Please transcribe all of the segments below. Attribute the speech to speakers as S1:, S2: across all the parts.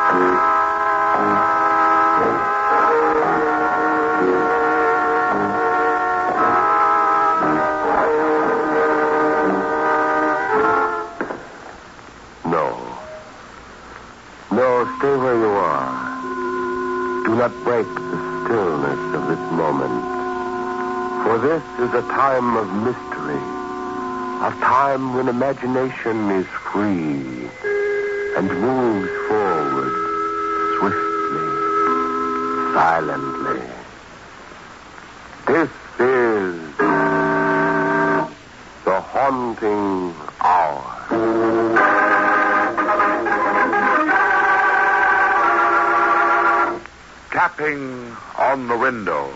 S1: Stay where you are. Do not break the stillness of this moment. For this is a time of mystery, a time when imagination is free and moves forward swiftly, silently. This is the haunting hour.
S2: Tapping on the window.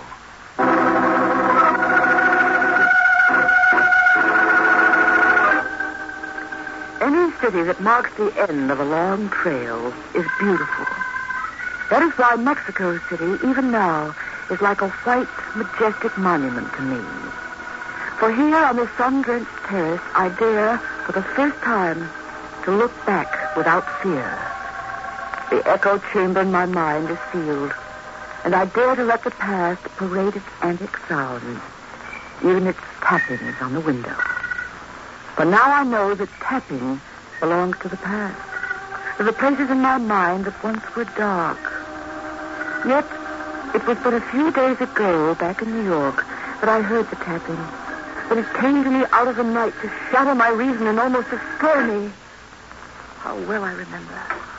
S3: Any city that marks the end of a long trail is beautiful. That is why Mexico City, even now, is like a white, majestic monument to me. For here on the sun-drenched terrace, I dare, for the first time, to look back without fear. The echo chamber in my mind is sealed, and I dare to let the past parade its antic sounds, even its tappings on the window. For now I know that tapping belongs to the past, to the places in my mind that once were dark. Yet, it was but a few days ago, back in New York, that I heard the tapping, that it came to me out of the night to shatter my reason and almost destroy me. How well I remember.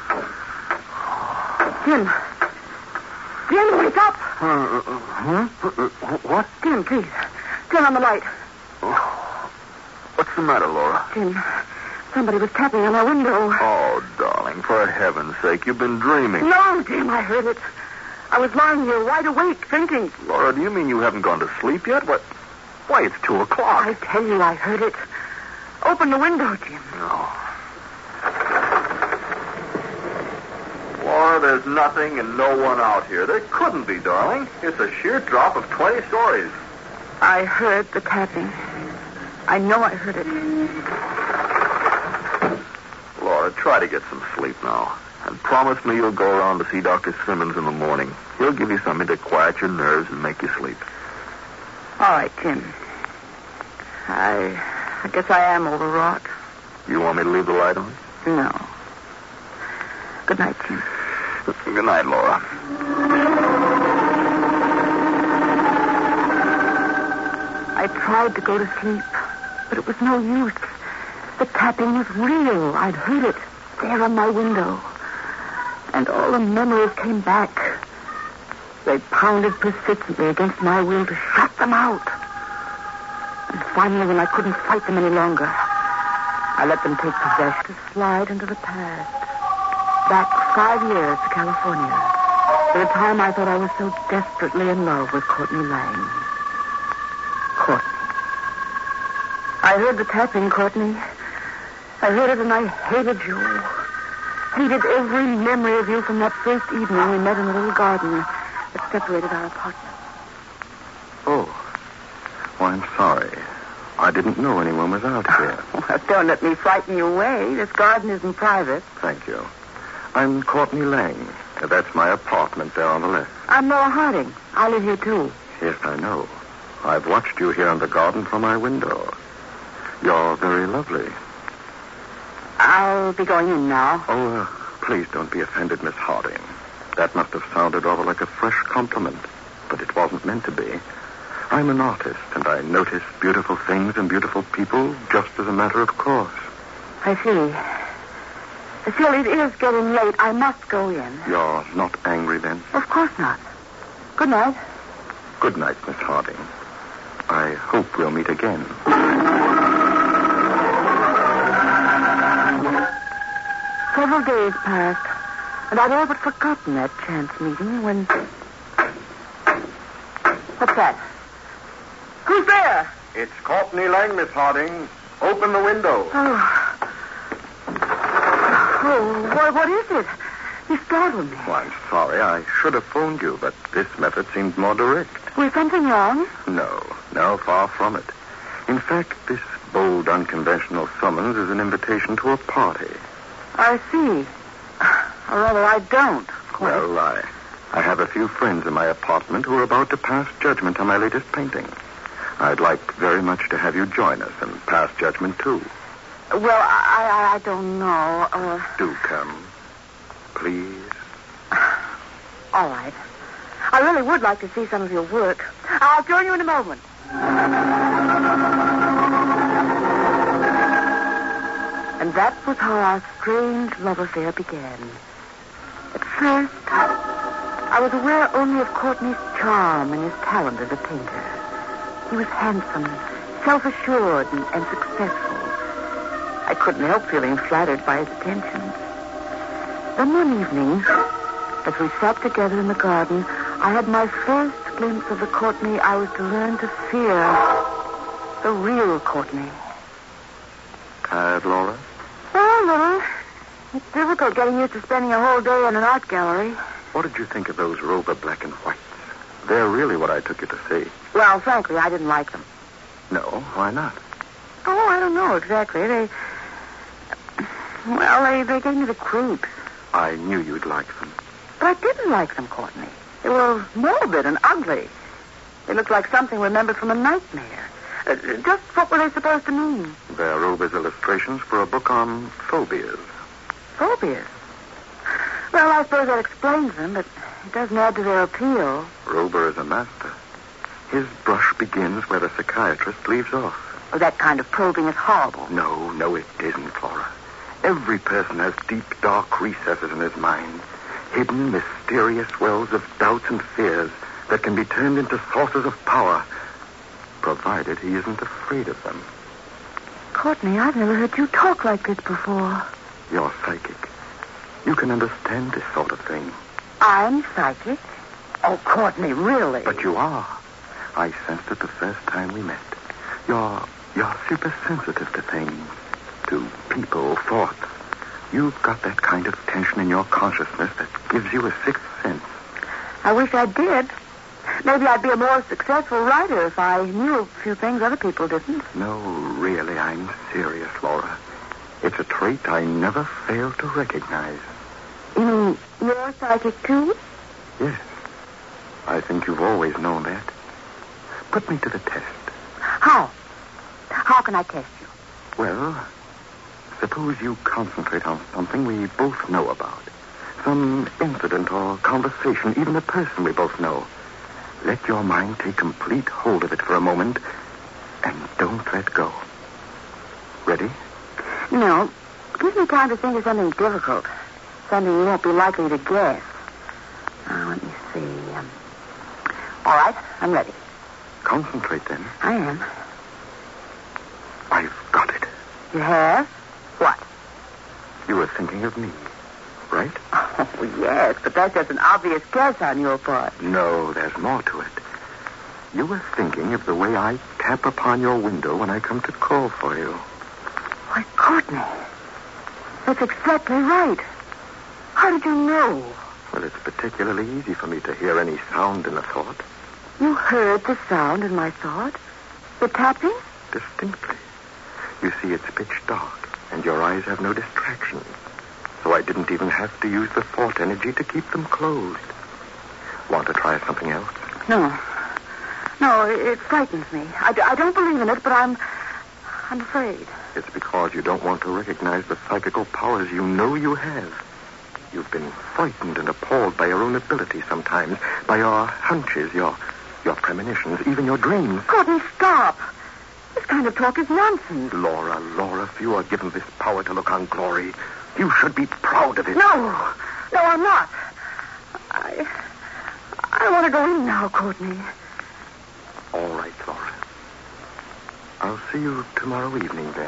S3: Jim, wake up!
S2: What?
S3: Jim, please, turn on the light.
S2: What's the matter, Laura?
S3: Jim, somebody was tapping on our window.
S2: Oh, darling, for heaven's sake, you've been dreaming.
S3: No, Jim, I heard it. I was lying here wide awake, thinking.
S2: Laura, do you mean you haven't gone to sleep yet? What? Why, it's 2:00.
S3: I tell you, I heard it. Open the window, Jim.
S2: No. Laura, there's nothing and no one out here. There couldn't be, darling. It's a sheer drop of 20 stories.
S3: I heard the tapping. I know I heard it.
S2: Laura, try to get some sleep now. And promise me you'll go around to see Dr. Simmons in the morning. He'll give you something to quiet your nerves and make you sleep.
S3: All right, Jim. I guess I am overwrought.
S2: You want me to leave the light on?
S3: No. Good night, Jim.
S2: Good night, Laura.
S3: I tried to go to sleep, but it was no use. The tapping was real. I'd heard it there on my window. And all the memories came back. They pounded persistently against my will to shut them out. And finally, when I couldn't fight them any longer, I let them take possession to slide into the past. Back 5 years to California, to the time I thought I was so desperately in love with Courtney Lang. Courtney. I heard the tapping, Courtney. I heard it and I hated you. Hated every memory of you from that first evening we met in the little garden that separated our apartments.
S1: Oh. Well, I'm sorry. I didn't know anyone was out here.
S3: Well, don't let me frighten you away. This garden isn't private.
S1: Thank you. I'm Courtney Lang. That's my apartment there on the left.
S3: I'm Laura Harding. I live here, too.
S1: Yes, I know. I've watched you here in the garden from my window. You're very lovely.
S3: I'll be going in now.
S1: Oh, please don't be offended, Miss Harding. That must have sounded rather like a fresh compliment, but it wasn't meant to be. I'm an artist, and I notice beautiful things and beautiful people just as a matter of course.
S3: I see. Still, it is getting late. I must go in.
S1: You're not angry, then?
S3: Of course not. Good night.
S1: Good night, Miss Harding. I hope we'll meet again.
S3: Several days passed, and I'd all but forgotten that chance meeting when... What's that? Who's there?
S2: It's Courtney Lang, Miss Harding. Open the window.
S3: Oh, what is it? You startled me.
S1: Well, I'm sorry. I should have phoned you, but this method seemed more direct.
S3: Was something wrong?
S1: No, far from it. In fact, this bold, unconventional summons is an invitation to a party.
S3: I see. Or rather, I don't, of course.
S4: Well, I have a few friends in my apartment who are about to pass judgment on my latest painting. I'd like very much to have you join us and pass judgment, too.
S3: Well, I don't know.
S4: Do come. Please.
S3: All right. I really would like to see some of your work. I'll join you in a moment. And that was how our strange love affair began. At first, I was aware only of Courtney's charm and his talent as a painter. He was handsome, self-assured, and successful. I couldn't help feeling flattered by his attentions. Then one evening, as we sat together in the garden, I had my first glimpse of the Courtney I was to learn to fear. The real Courtney.
S4: Tired, Laura?
S3: Oh, no. It's difficult getting used to spending a whole day in an art gallery.
S4: What did you think of those Rover black and whites? They're really what I took you to see.
S3: Well, frankly, I didn't like them.
S4: No, why not?
S3: Oh, I don't know exactly. They gave me the creeps.
S4: I knew you'd like them.
S3: But I didn't like them, Courtney. They were morbid and ugly. They looked like something remembered from a nightmare. Just what were they supposed to mean?
S4: They're Rover's illustrations for a book on phobias.
S3: Phobias? Well, I suppose that explains them, but it doesn't add to their appeal.
S4: Rover is a master. His brush begins where the psychiatrist leaves off.
S3: Oh, that kind of probing is horrible.
S4: No, it isn't, Flora. Every person has deep, dark recesses in his mind. Hidden, mysterious wells of doubts and fears that can be turned into sources of power, provided he isn't afraid of them.
S3: Courtney, I've never heard you talk like this before.
S4: You're psychic. You can understand this sort of thing.
S3: I'm psychic? Oh, Courtney, really?
S4: But you are. I sensed it the first time we met. You're super sensitive to things, to people, thoughts. You've got that kind of tension in your consciousness that gives you a sixth sense.
S3: I wish I did. Maybe I'd be a more successful writer if I knew a few things other people didn't.
S4: No, really, I'm serious, Laura. It's a trait I never fail to recognize.
S3: You mean you're psychic, too?
S4: Yes. I think you've always known that. Put me to the test.
S3: How? How can I test you?
S4: Well, suppose you concentrate on something we both know about. Some incident or conversation, even a person we both know. Let your mind take complete hold of it for a moment, and don't let go. Ready?
S3: No. Give me time to think of something difficult. Something you won't be likely to guess. Now, let me see. All right, I'm ready.
S4: Concentrate, then.
S3: I am.
S4: I've got it.
S3: You have? What?
S4: You were thinking of me, right?
S3: Oh, yes, but that's just an obvious guess on your part.
S4: No, there's more to it. You were thinking of the way I tap upon your window when I come to call for you.
S3: Why, Courtney, that's exactly right. How did you know?
S4: Well, it's particularly easy for me to hear any sound in a thought.
S3: You heard the sound in my thought? The tapping?
S4: Distinctly. You see, it's pitch dark, and your eyes have no distractions. So I didn't even have to use the thought energy to keep them closed. Want to try something else?
S3: No. No, it frightens me. I don't believe in it, but I'm afraid.
S4: It's because you don't want to recognize the psychical powers you know you have. You've been frightened and appalled by your own ability sometimes, by your hunches, your premonitions, even your dreams.
S3: Courtney, stop. This kind of talk is nonsense.
S4: Laura, if you are given this power to look on glory, you should be proud of it.
S3: No, I'm not. I want to go in now, Courtney.
S4: All right, Laura. I'll see you tomorrow evening, then.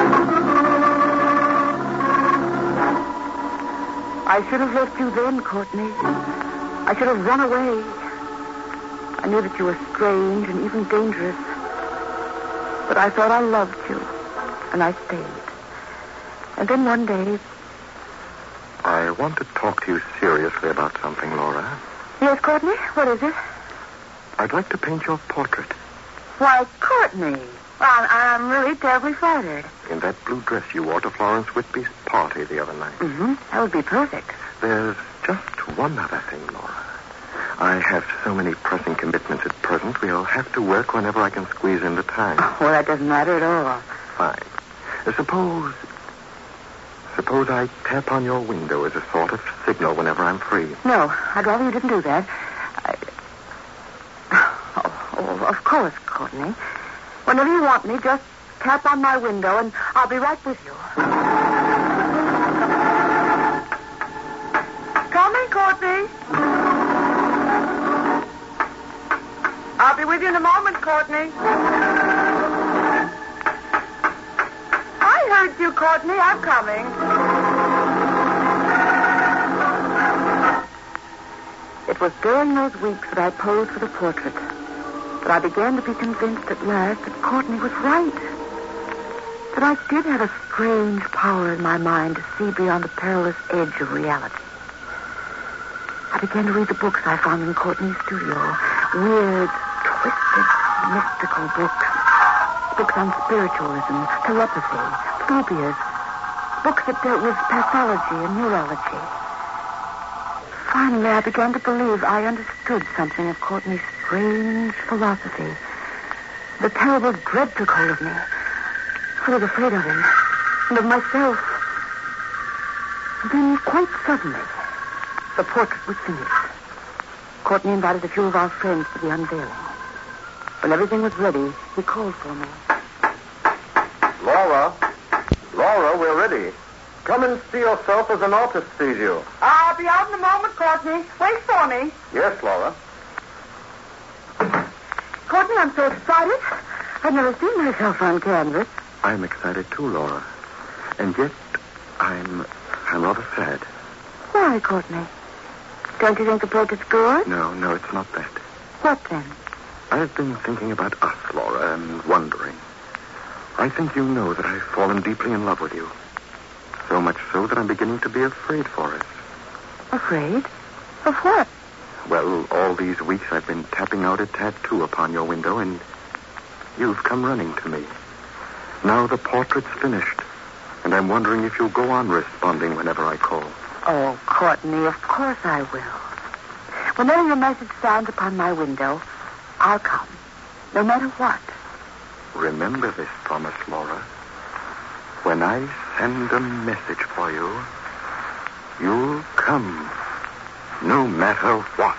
S3: I should have left you then, Courtney. I should have run away. I knew that you were strange and even dangerous. But I thought I loved you, and I stayed. And then one day...
S4: I want to talk to you seriously about something, Laura.
S3: Yes, Courtney? What is it?
S4: I'd like to paint your portrait.
S3: Why, Courtney, I'm really terribly flattered.
S4: In that blue dress you wore to Florence Whitby's party the other night.
S3: Mm-hmm. That would be perfect.
S4: There's just one other thing, Laura. I have so many pressing commitments at present, we'll have to work whenever I can squeeze in the time.
S3: Well, that doesn't matter at all.
S4: Fine. Suppose I tap on your window as a sort of signal whenever I'm free.
S3: No, I'd rather you didn't do that. Oh, of course, Courtney. Whenever you want me, just tap on my window and I'll be right with you. Coming, Courtney. I'll be with you in a moment, Courtney. I heard you, Courtney. I'm coming. It was during those weeks that I posed for the portrait that I began to be convinced at last that Courtney was right. That I did have a strange power in my mind to see beyond the perilous edge of reality. I began to read the books I found in Courtney's studio. Weird, twisted, mystical books. Books on spiritualism, telepathy, phobias. Books that dealt with pathology and neurology. Finally, I began to believe I understood something of Courtney's strange philosophy. The terrible dread took hold of me. I was afraid of him and of myself. And then, quite suddenly, the portrait was finished. Courtney invited a few of our friends to the unveiling. When everything was ready, he called for me.
S1: Laura, we're ready. Come and see yourself as an artist sees you.
S3: I'll be out in a moment, Courtney. Wait for me.
S1: Yes, Laura.
S3: Courtney, I'm so excited. I've never seen myself on canvas.
S4: I'm excited too, Laura. And yet, I'm rather sad.
S3: Why, Courtney? Don't you think the portrait's good?
S4: No, it's not that.
S3: What then?
S4: I've been thinking about us, Laura, and wondering. I think you know that I've fallen deeply in love with you. So much so that I'm beginning to be afraid for us.
S3: Afraid? Of what?
S4: Well, all these weeks I've been tapping out a tattoo upon your window, and you've come running to me. Now the portrait's finished, and I'm wondering if you'll go on responding whenever I call.
S3: Oh, Courtney, of course I will. Whenever your message sounds upon my window, I'll come, no matter what.
S4: Remember this promise, Laura. When I send a message for you, you'll come, no matter what.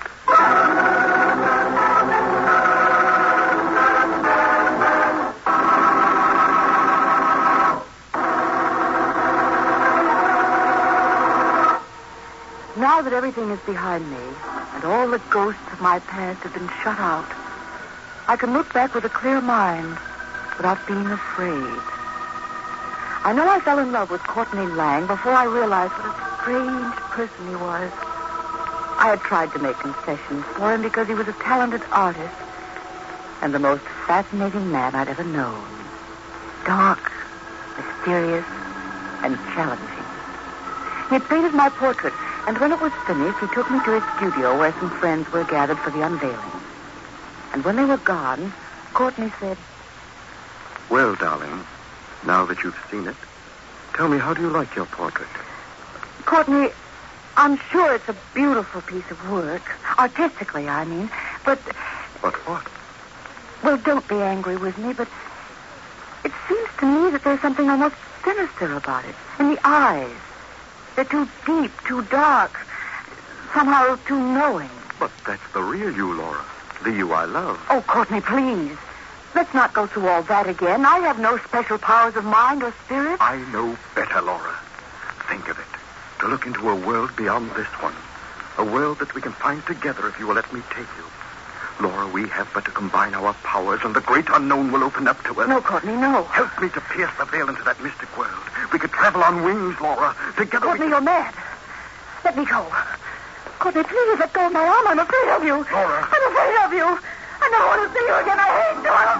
S3: Now that everything is behind me, and all the ghosts of my past have been shut out, I can look back with a clear mind without being afraid. I know I fell in love with Courtney Lang before I realized what a strange person he was. I had tried to make concessions for him because he was a talented artist and the most fascinating man I'd ever known. Dark, mysterious, and challenging. He had painted my portrait, and when it was finished, he took me to his studio where some friends were gathered for the unveiling. And when they were gone, Courtney said,
S4: "Well, darling, now that you've seen it, tell me, how do you like your portrait?"
S3: Courtney, I'm sure it's a beautiful piece of work. Artistically, I mean. But...
S4: But what?
S3: Well, don't be angry with me, but it seems to me that there's something almost sinister about it. In the eyes. They're too deep, too dark, somehow too knowing.
S4: But that's the real you, Laura. The you I love.
S3: Oh, Courtney, please. Let's not go through all that again. I have no special powers of mind or spirit.
S4: I know better, Laura. Think of it. To look into a world beyond this one. A world that we can find together if you will let me take you. Laura, we have but to combine our powers and the great unknown will open up to us.
S3: No, Courtney, no.
S4: Help me to pierce the veil into that mystic world. We could travel on wings, Laura. Together
S3: Courtney, you're mad. Let me go. Courtney, please let go of my arm. I'm afraid of you.
S4: Laura.
S3: I'm afraid of you. I never want to see you again. I hate you. I'm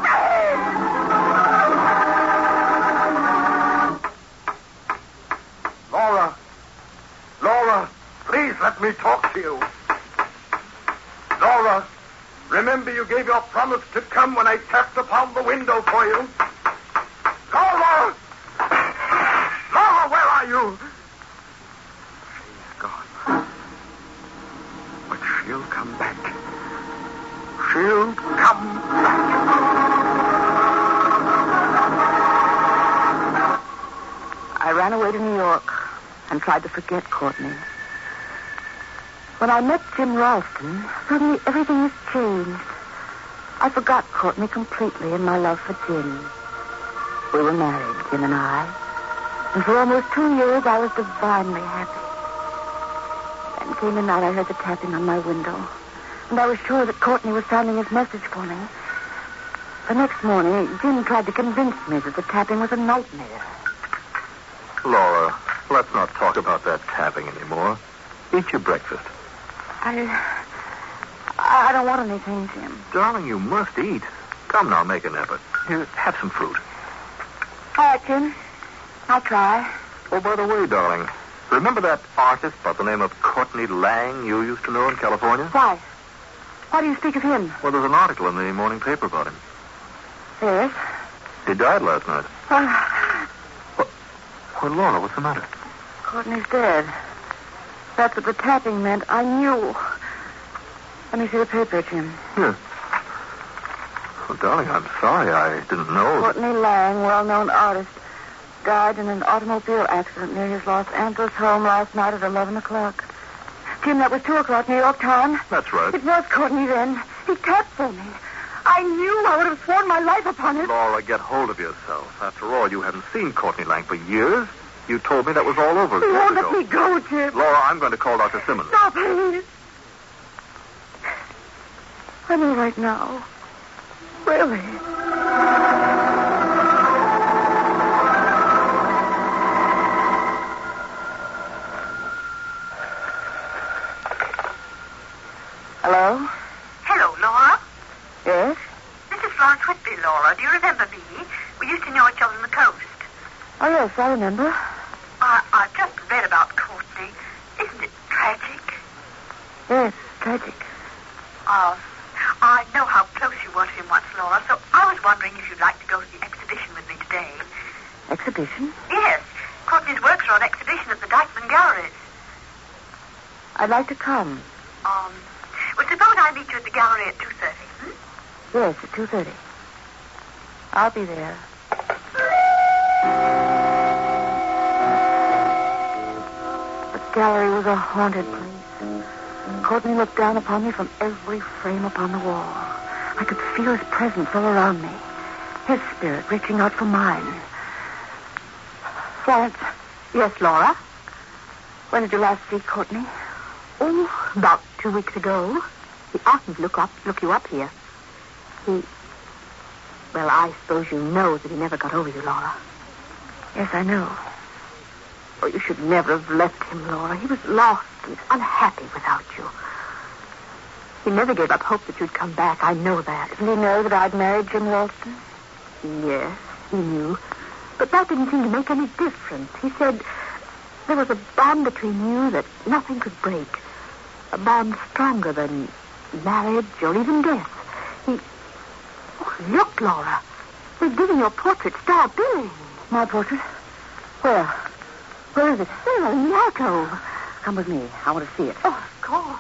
S3: afraid.
S1: Laura, please let me talk to you. Laura, remember you gave your promise to come when I tapped upon the window for you. Laura! Laura, where are you?
S4: She's gone. come back. She'll come back.
S3: I ran away to New York and tried to forget Courtney. When I met Jim Ralston, suddenly everything was changed. I forgot Courtney completely and my love for Jim. We were married, Jim and I. And for almost 2 years, I was divinely happy. Then came the night I heard the tapping on my window. And I was sure that Courtney was sounding his message for me. The next morning, Jim tried to convince me that the tapping was a nightmare.
S2: Laura, let's not talk about that tapping anymore. Eat your breakfast.
S3: I don't want anything, Jim.
S2: Darling, you must eat. Come now, make an effort. Here, have some fruit.
S3: All right, Jim. I'll try.
S2: Oh, by the way, darling, remember that artist by the name of Courtney Lang you used to know in California?
S3: Why? Why do you speak of him?
S2: Well, there's an article in the morning paper about him.
S3: Yes.
S2: He died last night. Well, Laura, what's the matter?
S3: Courtney's dead. That's what the tapping meant. I knew. Let me see the paper, Jim.
S2: Here. Well, darling, I'm sorry. I didn't know.
S3: Courtney Lang, well-known artist, died in an automobile accident near his Los Angeles home last night at 11 o'clock. Jim, that was 2 o'clock, New York time.
S2: That's right.
S3: It was Courtney then. He tapped for me. I knew I would have sworn my life upon it.
S2: Laura, get hold of yourself. After all, you haven't seen Courtney Lang for years. You told me that was all over.
S3: He won't let me go, Jim.
S2: Laura, I'm going to call Dr. Simmons.
S3: No, please. I'm all right now. Really. Hello?
S5: Hello, Laura.
S3: Yes?
S5: This is Florence Whitby, Laura. Do you remember me? We used to know each other on the coast.
S3: Oh, yes, I remember.
S5: I've just read about Courtney. Isn't it tragic?
S3: Yes, tragic.
S5: I know how close you were to him once, Laura, so I was wondering if you'd like to go to the exhibition with me today.
S3: Exhibition?
S5: Yes. Courtney's works are on exhibition at the Dyckman Galleries.
S3: I'd like to come.
S5: Well, suppose I meet you at the gallery at 2:30,
S3: Yes, at 2:30. I'll be there. The gallery was a haunted place. Courtney looked down upon me from every frame upon the wall. I could feel his presence all around me, his spirit reaching out for mine. Florence.
S6: Yes, Laura?
S3: When did you last see Courtney?
S6: Oh, about 2 weeks ago. He oughtn't look you up here. Well, I suppose you know that he never got over you, Laura.
S3: Yes, I know.
S6: Oh, you should never have left him, Laura. He was lost and unhappy without you. He never gave up hope that you'd come back. I know that.
S3: Didn't he know that I'd married Jim Ralston?
S6: Yes, he knew. But that didn't seem to make any difference. He said there was a bond between you that nothing could break. A bond stronger than marriage or even death. Oh, look, Laura. They're giving your portrait star billing.
S3: My portrait? Where? Where is it?
S6: There, in the alcove.
S3: Come with me. I want to see it.
S6: Oh, of course.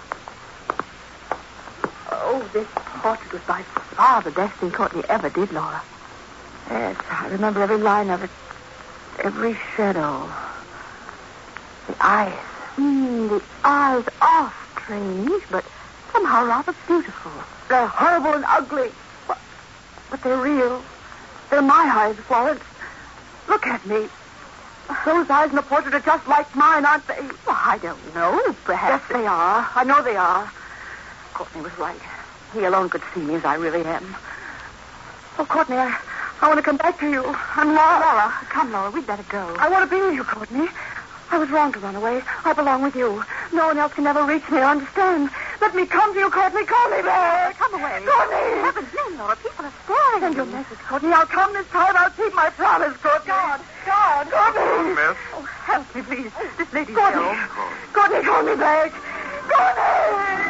S6: Oh, this portrait was by far the best thing Courtney ever did, Laura.
S3: Yes, I remember every line of it. Every shadow. The eyes.
S6: The eyes are strange, but somehow rather beautiful.
S3: They're horrible and ugly. But they're real. They're my eyes, Florence. Look at me. Those eyes in the portrait are just like mine, aren't they?
S6: Well, I don't know. Perhaps.
S3: Yes, they are. I know they are. Courtney was right. He alone could see me as I really am. Oh, Courtney, I want to come back to you. I'm lost.
S6: Laura, come, Laura. We'd better go.
S3: I want to be with you, Courtney. I was wrong to run away. I belong with you. No one else can ever reach me or understand. Let me come to you, Courtney. Call me back.
S6: Come away.
S3: Courtney.
S6: Heaven's name, Laura. People are staring.
S3: Send your message, Courtney. I'll come this time. I'll keep my promise, Courtney. God. Courtney.
S2: Miss?
S6: Oh, help me, please. This lady's
S3: Courtney.
S6: ill.
S3: Courtney, call me back. Courtney!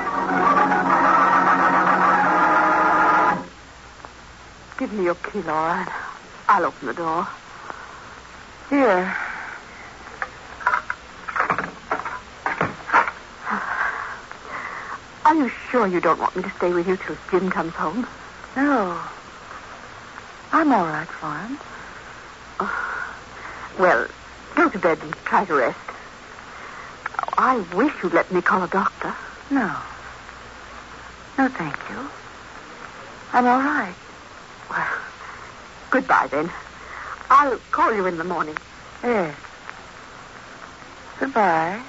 S6: Give me your key, Laura, and I'll open the door.
S3: Here.
S6: Are you sure you don't want me to stay with you till Jim comes home?
S3: No. I'm all right for him.
S6: Oh. Well, go to bed and try to rest. Oh, I wish you'd let me call a doctor.
S3: No. No, thank you. I'm all right.
S6: Well, goodbye, then. I'll call you in the morning.
S3: Yes. Goodbye.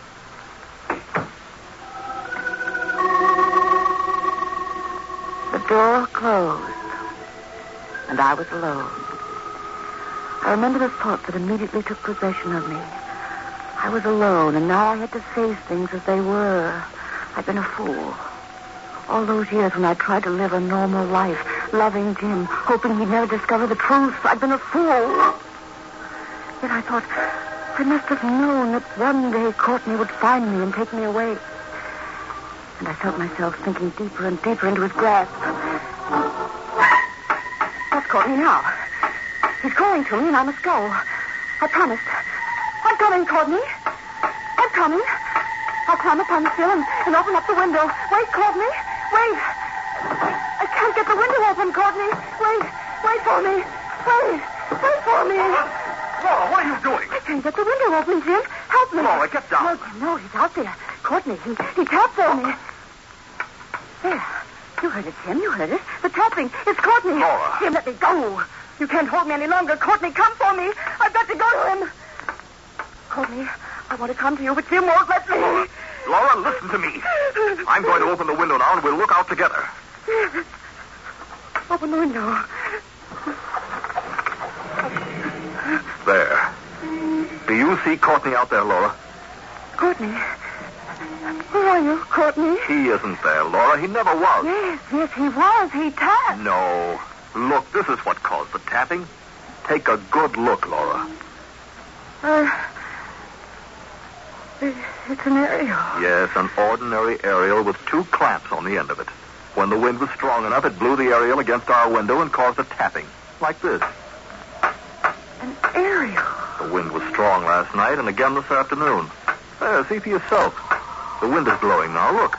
S3: The door closed, and I was alone. I remember the thought that immediately took possession of me. I was alone, and now I had to face things as they were. I'd been a fool. All those years when I tried to live a normal life, loving Jim, hoping he'd never discover the truth, I'd been a fool. Yet I thought, I must have known that one day Courtney would find me and take me away. And I felt myself sinking deeper and deeper into his grasp. That's Courtney now. He's calling to me and I must go. I promised. I'm coming, Courtney. I'm coming. I'll climb upon the sill and open up the window. Wait, Courtney. Wait. I can't get the window open, Courtney. Wait. Wait for me. Wait. Wait for me.
S2: Laura, what are you doing?
S3: I can't get the window open, Jim. Help me.
S2: Laura, get down.
S3: No, Jim, no. He's out there. Courtney, he tapped for me. There. You heard it, Jim. You heard it. The tapping. It's Courtney.
S2: Laura.
S3: Jim, let me go. You can't hold me any longer. Courtney, come for me. I've got to go to him. Courtney, I want to come to you, but Jim won't let me.
S2: Laura, listen to me. I'm going to open the window now, and we'll look out together.
S3: Open the window.
S2: There. Do you see Courtney out there, Laura?
S3: Courtney. Where are you, Courtney?
S2: He isn't there, Laura. He never was.
S3: Yes, he was. He tapped.
S2: No. Look, this is what caused the tapping. Take a good look, Laura.
S3: It's an aerial.
S2: Yes, an ordinary aerial with two clamps on the end of it. When the wind was strong enough, it blew the aerial against our window and caused a tapping. Like this.
S3: An aerial?
S2: The wind was strong last night and again this afternoon. There, see for yourself. The wind is blowing now. Look.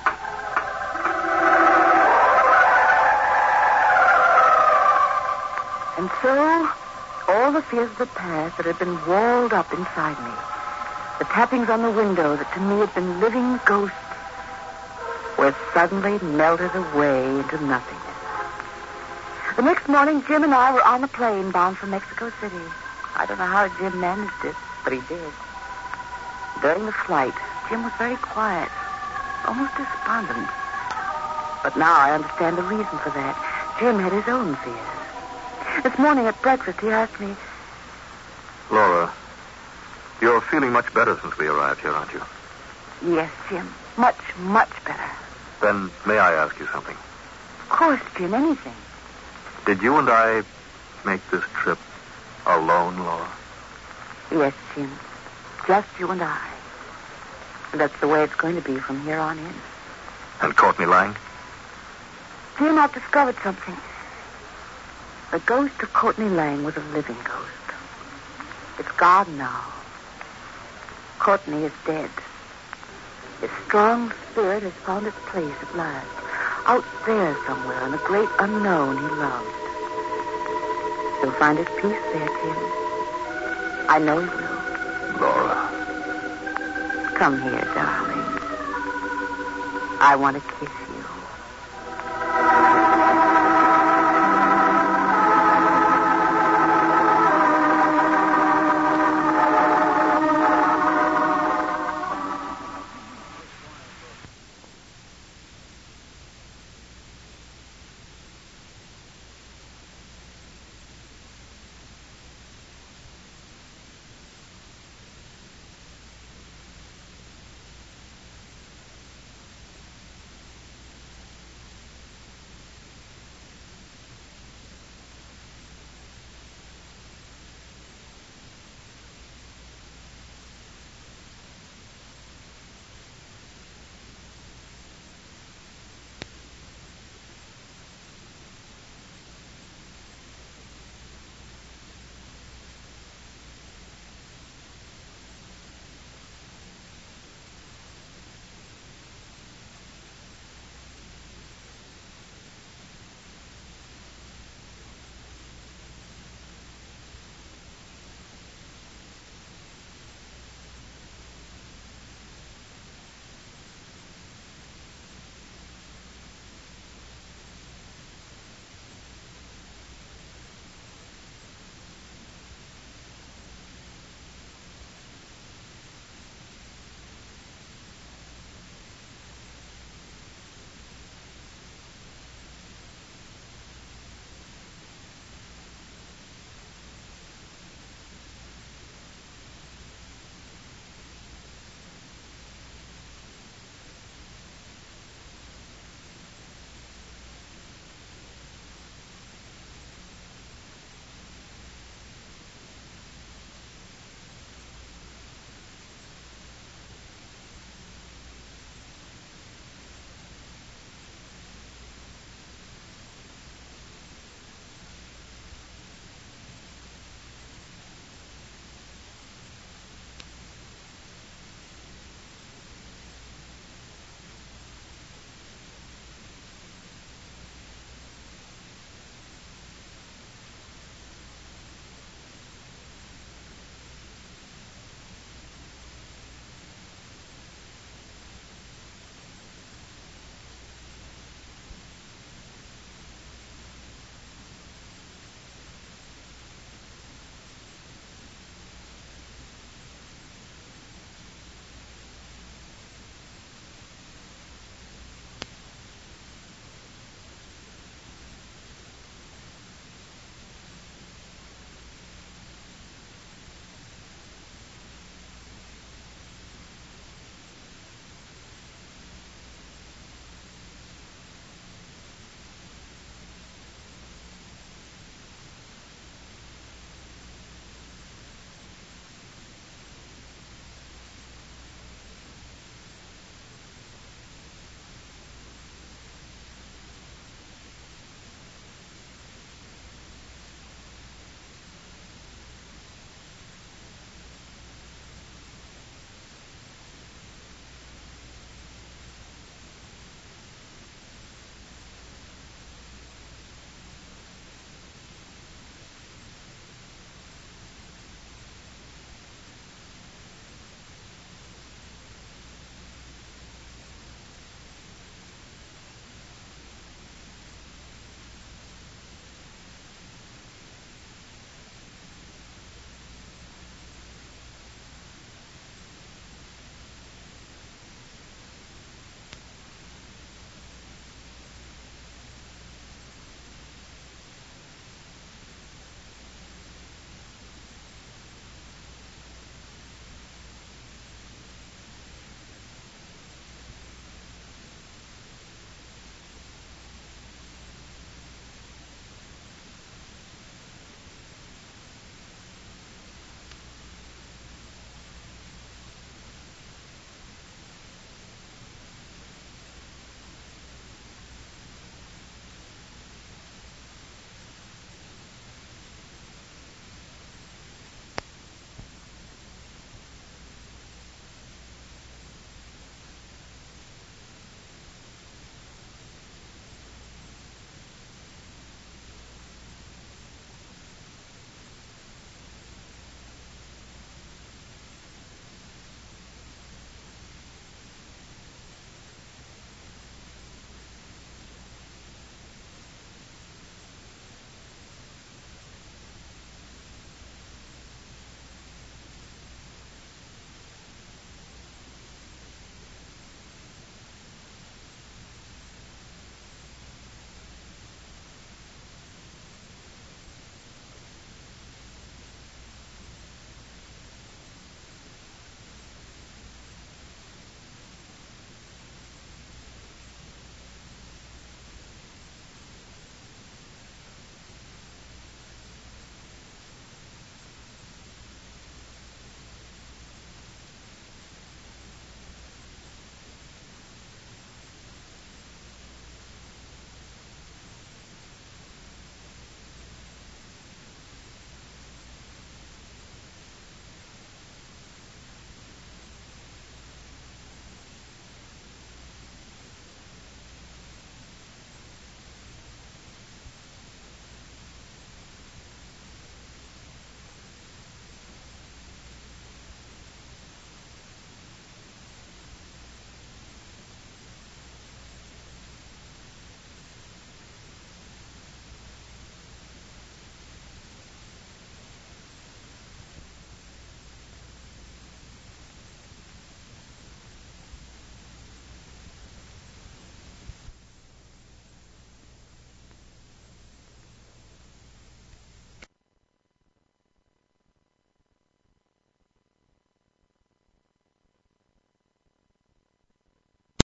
S3: And so, all the fears of the past that had been walled up inside me, the tappings on the window that to me had been living ghosts, were suddenly melted away into nothingness. The next morning, Jim and I were on a plane bound for Mexico City. I don't know how Jim managed it, but he did. During the flight, Jim was very quiet, almost despondent. But now I understand the reason for that. Jim had his own fears. This morning at breakfast, he asked me...
S2: Laura, you're feeling much better since we arrived here, aren't you?
S3: Yes, Jim. Much, much better.
S2: Then may I ask you something?
S3: Of course, Jim, anything.
S2: Did you and I make this trip alone, Laura?
S3: Yes, Jim. Just you and I. And that's the way it's going to be from here on in.
S2: And Courtney Lang?
S3: Jim, I've discovered something. The ghost of Courtney Lang was a living ghost. It's gone now. Courtney is dead. His strong spirit has found its place at last. Out there somewhere in the great unknown he loved. He'll find his peace there, Jim. I know he will.
S2: Laura.
S3: Come here, darling. I want to kiss you.